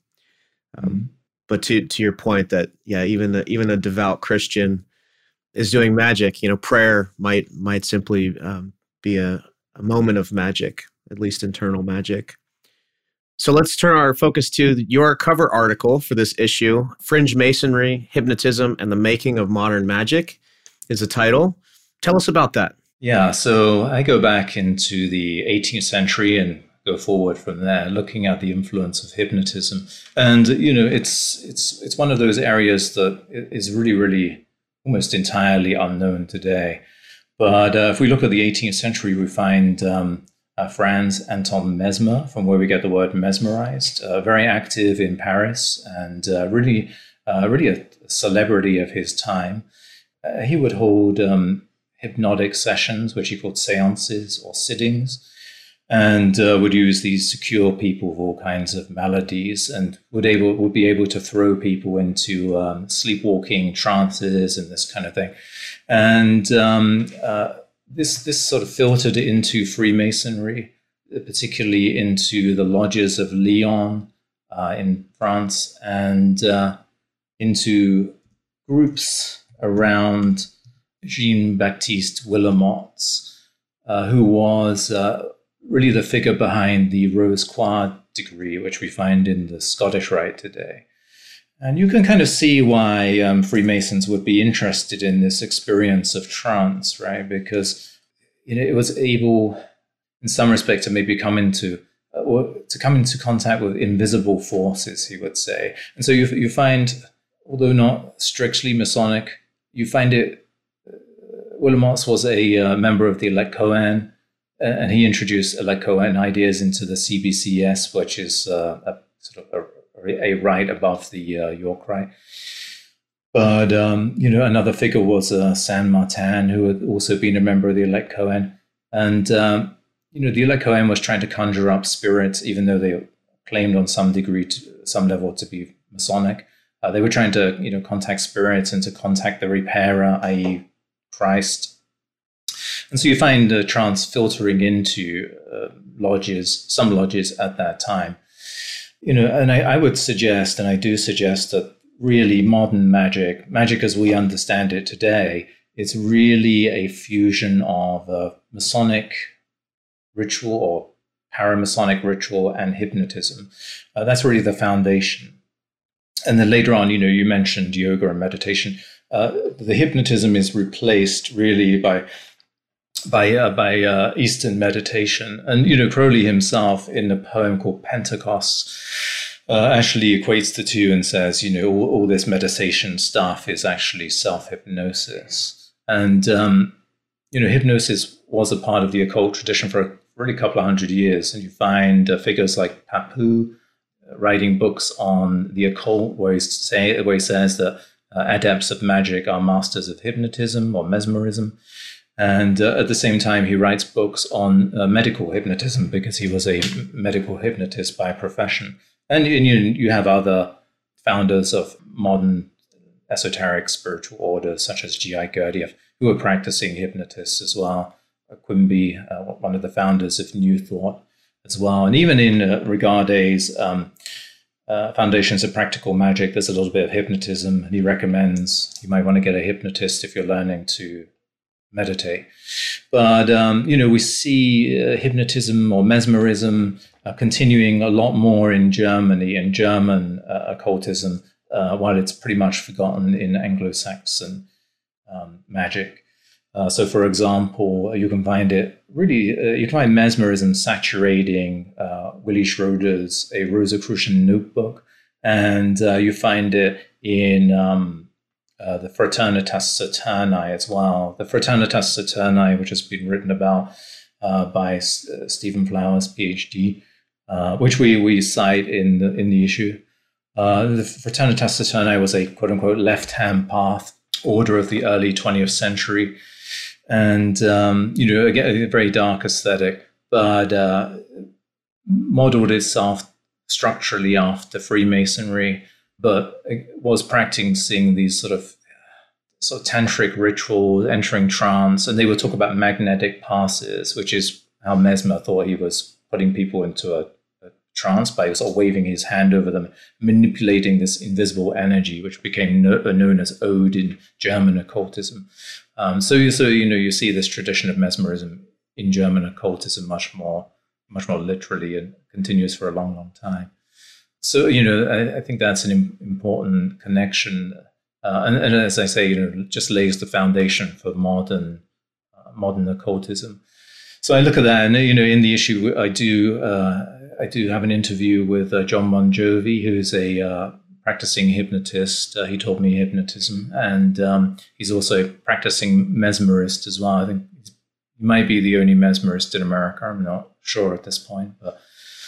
But to your point that even a devout Christian is doing magic. Prayer might simply be a moment of magic, at least internal magic. So let's turn our focus to your cover article for this issue. Fringe Masonry, Hypnotism, and the Making of Modern Magic is the title. Tell us about that. Yeah, so I go back into the 18th century and go forward from there, looking at the influence of hypnotism. And, it's one of those areas that is really, really almost entirely unknown today. But if we look at the 18th century, we find Franz Anton Mesmer, from where we get the word mesmerized, very active in Paris and really a celebrity of his time. He would hold hypnotic sessions, which he called seances or sittings, and would use these to cure people with all kinds of maladies, and would be able to throw people into sleepwalking trances and this kind of thing. And this sort of filtered into Freemasonry, particularly into the lodges of Lyon in France, and into groups around Jean-Baptiste Willemotz, who was really the figure behind the Rose-Croix degree, which we find in the Scottish Rite today. And you can kind of see why Freemasons would be interested in this experience of trance, right? Because it was able, in some respect, to maybe come into contact with invisible forces, he would say. And so you find, although not strictly Masonic, you find it. Willemotz was a member of the Elect Cohen, and he introduced Elect Cohen ideas into the CBCS, which is a rite above the York Rite. But another figure was Saint Martin, who had also been a member of the Elect Cohen, and the Elect Cohen was trying to conjure up spirits, even though they claimed on some degree, to some level, to be Masonic. They were trying to contact spirits and to contact the repairer, i.e., Christ. And so you find trance filtering into some lodges at that time. And I would suggest, and I do suggest, that really modern magic as we understand it today, is really a fusion of Masonic ritual or paramasonic ritual and hypnotism. That's really the foundation. And then later on, you mentioned yoga and meditation. The hypnotism is replaced really by Eastern meditation. And, Crowley himself, in a poem called Pentecost, actually equates the two and says, all this meditation stuff is actually self-hypnosis. And, hypnosis was a part of the occult tradition for a really couple of hundred years. And you find figures like Pappu writing books on the occult, where he says that adepts of magic are masters of hypnotism or mesmerism. And at the same time, he writes books on medical hypnotism, because he was a medical hypnotist by profession. And you have other founders of modern esoteric spiritual orders, such as G.I. Gurdjieff, who are practicing hypnotists as well. Quimby, one of the founders of New Thought as well. And even in Regarde's Foundations of Practical Magic, there's a little bit of hypnotism. And he recommends you might want to get a hypnotist if you're learning to meditate. But, we see hypnotism or mesmerism continuing a lot more in Germany and German occultism, while it's pretty much forgotten in Anglo-Saxon magic. So, for example, you can find mesmerism saturating Willi Schroeder's A Rosicrucian Notebook, and you find it in the Fraternitas Saturni as well. The Fraternitas Saturni, which has been written about by Stephen Flowers, PhD, which we cite in the issue. The Fraternitas Saturni was a quote-unquote left-hand path order of the early 20th century. And, again, a very dark aesthetic, but modeled itself structurally after Freemasonry, but it was practicing these sort of tantric rituals, entering trance. And they would talk about magnetic passes, which is how Mesmer thought he was putting people into a trance by sort of waving his hand over them, manipulating this invisible energy, which became known as Ode in German occultism. So you see this tradition of mesmerism in German occultism much more literally, and continues for a long, long time. So I think that's an important connection, and as I say, just lays the foundation for modern occultism. So I look at that, and in the issue, I do have an interview with John Bon Jovi, who's a practicing hypnotist. He taught me hypnotism, and he's also practicing mesmerist as well. I think he might be the only mesmerist in America. I'm not sure at this point, but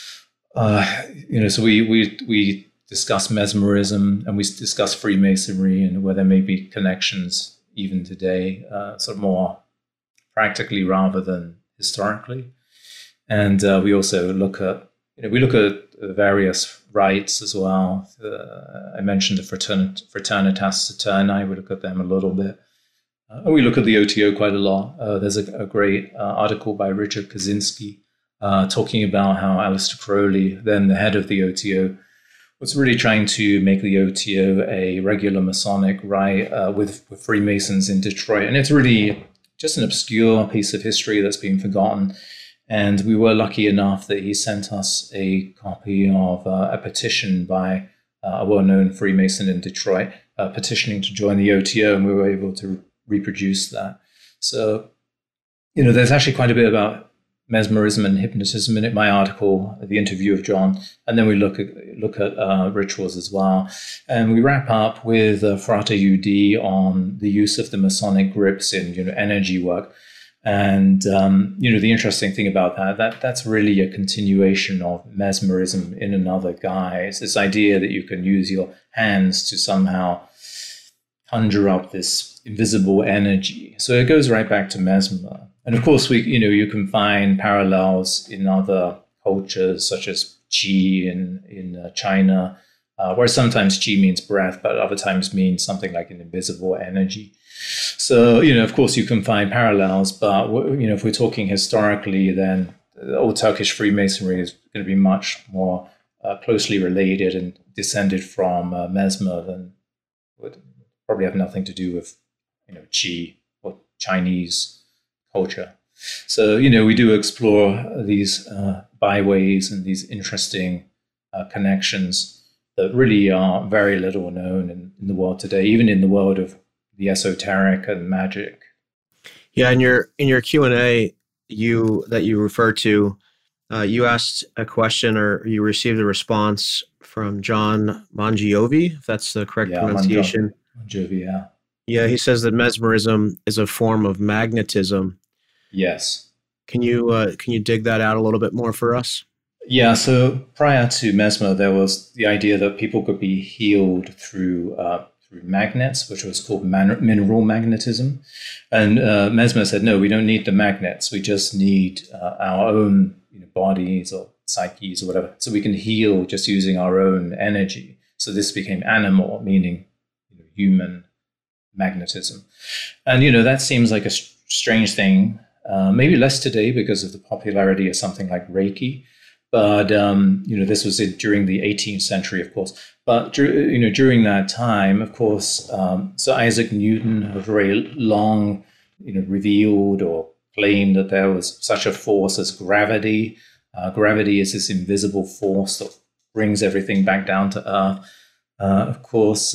so we discuss mesmerism, and we discuss Freemasonry, and where there may be connections even today, sort of more practically rather than historically. And we also look at various rites as well. I mentioned the Fraternitas Saturni. We look at them a little bit. And we look at the OTO quite a lot. There's a great article by Richard Kaczynski talking about how Aleister Crowley, then the head of the OTO, was really trying to make the OTO a regular Masonic rite with Freemasons in Detroit. And it's really just an obscure piece of history that's been forgotten. And we were lucky enough that he sent us a copy of a petition by a well-known Freemason in Detroit, petitioning to join the OTO, and we were able to reproduce that. So, there's actually quite a bit about mesmerism and hypnotism in it, my article, the interview of John, and then we look at rituals as well. And we wrap up with Frate UD on the use of the Masonic grips in energy work. And, the interesting thing about that's really a continuation of mesmerism in another guise. This idea that you can use your hands to somehow conjure up this invisible energy. So it goes right back to Mesmer. And of course, you can find parallels in other cultures, such as Qi in China, where sometimes Qi means breath, but other times means something like an invisible energy. So, of course, you can find parallels, but, if we're talking historically, then the old Turkish Freemasonry is going to be much more closely related and descended from Mesmer than would probably have nothing to do with, Qi or Chinese culture. So, we do explore these byways and these interesting connections that really are very little known in the world today, even in the world of the esoteric and magic. Yeah, in your Q&A that you referred to, you asked a question or you received a response from John Mangiovi, if that's the correct pronunciation. Mangiovi, yeah. Yeah, he says that mesmerism is a form of magnetism. Yes. Can you dig that out a little bit more for us? Yeah, so prior to Mesmer, there was the idea that people could be healed through magnets, which was called mineral magnetism. And Mesmer said, no, we don't need the magnets. We just need our own bodies or psyches or whatever. So we can heal just using our own energy. So this became animal, meaning human magnetism. And, that seems like a strange thing. Maybe less today because of the popularity of something like Reiki. But, this was during the 18th century, of course. But, during that time, of course, Sir Isaac Newton had very long, revealed or claimed that there was such a force as gravity. Gravity is this invisible force that brings everything back down to Earth. Of course,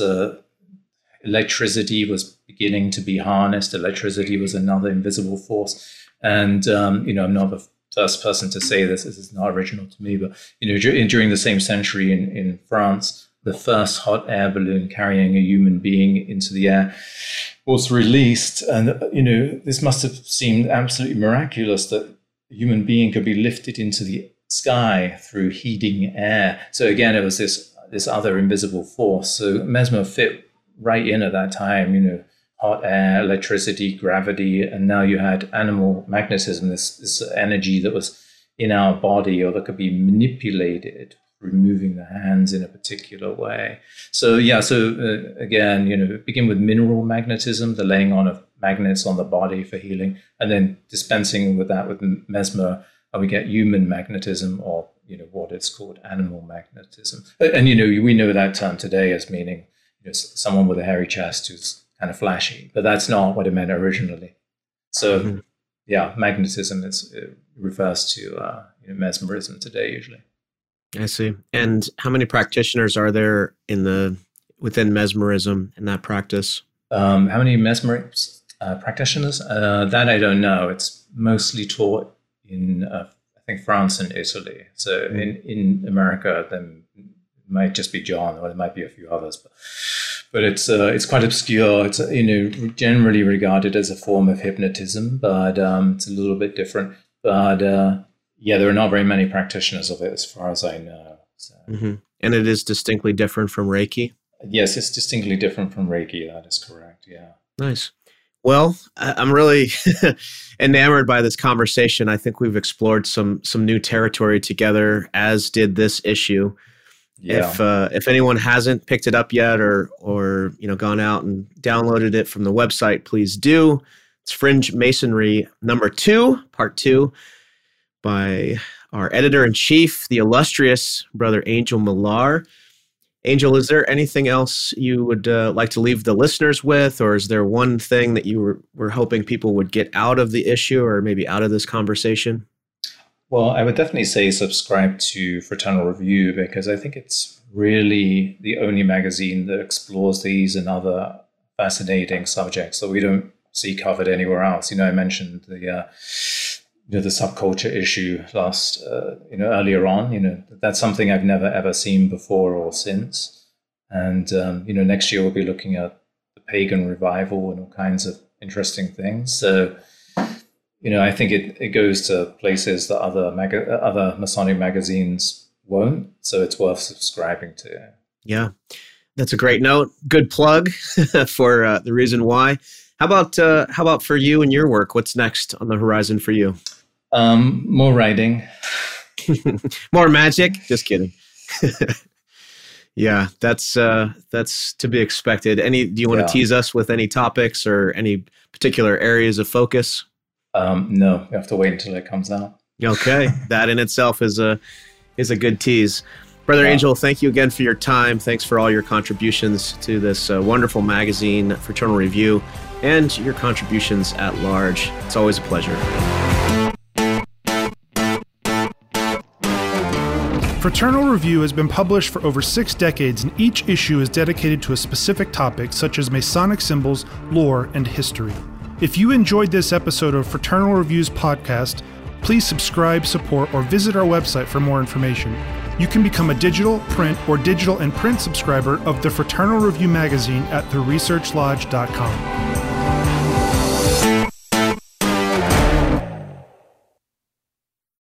electricity was beginning to be harnessed. Electricity was another invisible force. And, I'm not the first person to say this is not original to me, but, during the same century in France, the first hot air balloon carrying a human being into the air was released. And, this must have seemed absolutely miraculous that a human being could be lifted into the sky through heating air. So again, it was this other invisible force. So Mesmer fit right in at that time, hot air, electricity, gravity, and now you had animal magnetism, this energy that was in our body or that could be manipulated through moving the hands in a particular way. So again, begin with mineral magnetism, the laying on of magnets on the body for healing, and then dispensing with that with Mesmer, and we get human magnetism, or what is called animal magnetism. And we know that term today as meaning someone with a hairy chest who's kind of flashy, but that's not what it meant originally. So, magnetism refers to mesmerism today usually. I see. And how many practitioners are there within mesmerism in that practice? How many mesmeric practitioners? That I don't know. It's mostly taught in I think France and Italy. So in America, then it might just be John, or there might be a few others, but it's quite obscure. It's generally regarded as a form of hypnotism, but it's a little bit different. But there are not very many practitioners of it, as far as I know. So. Mm-hmm. And it is distinctly different from Reiki? Yes, it's distinctly different from Reiki. That is correct. Yeah. Nice. Well, I'm really enamored by this conversation. I think we've explored some new territory together, as did this issue. Yeah. If anyone hasn't picked it up yet or gone out and downloaded it from the website, please do. It's Fringe Masonry #2, Part 2, by our editor-in-chief, the illustrious Brother Angel Millar. Angel, is there anything else you would like to leave the listeners with, or is there one thing that you were hoping people would get out of the issue or maybe out of this conversation? Well, I would definitely say subscribe to Fraternal Review, because I think it's really the only magazine that explores these and other fascinating subjects that we don't see covered anywhere else. I mentioned the subculture issue earlier on. That's something I've never ever seen before or since. And next year we'll be looking at the pagan revival and all kinds of interesting things. So I think it goes to places that other Masonic magazines won't. So it's worth subscribing to. Yeah, that's a great note. Good plug for the reason why. How about for you and your work? What's next on the horizon for you? More writing. More magic? Just kidding. Yeah, that's to be expected. Do you want to tease us with any topics or any particular areas of focus? No, we have to wait until it comes out. Okay, that in itself is a good tease. Brother Angel, thank you again for your time. Thanks for all your contributions to this wonderful magazine, Fraternal Review, and your contributions at large. It's always a pleasure. Fraternal Review has been published for over 6 decades, and each issue is dedicated to a specific topic, such as Masonic symbols, lore, and history. If you enjoyed this episode of Fraternal Review's podcast, please subscribe, support, or visit our website for more information. You can become a digital, print, or digital and print subscriber of the Fraternal Review magazine at theresearchlodge.com.